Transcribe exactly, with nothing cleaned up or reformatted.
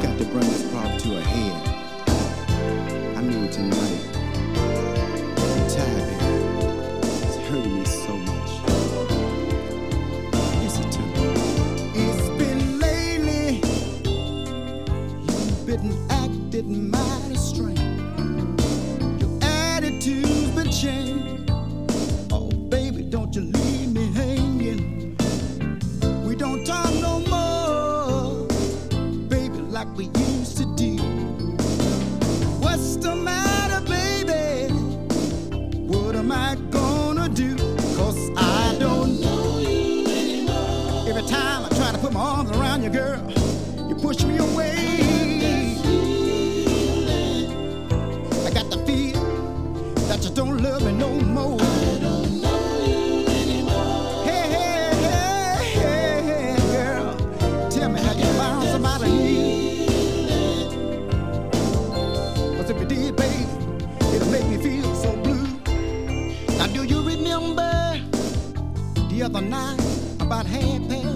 got to bring this problem to a head. I mean tonight. I'm tired, baby. It's hurting me so much. Listen to me. It's been lately. You've been acting mighty strange. Your attitude's been changed. Oh, baby, don't you leave me hanging. We don't talk no more, baby, like we used to do. What's the matter, baby? What am I gonna do? Cause I don't know you anymore. Every time I try to put my arms around you, girl, you push me away. I got the feel that you don't love me no more. I don't know you anymore. Hey, hey, hey, hey, hey, girl, tell me how you found somebody new. Cause if you did, baby, it'll make me feel so blue. Now do you remember the other night about half past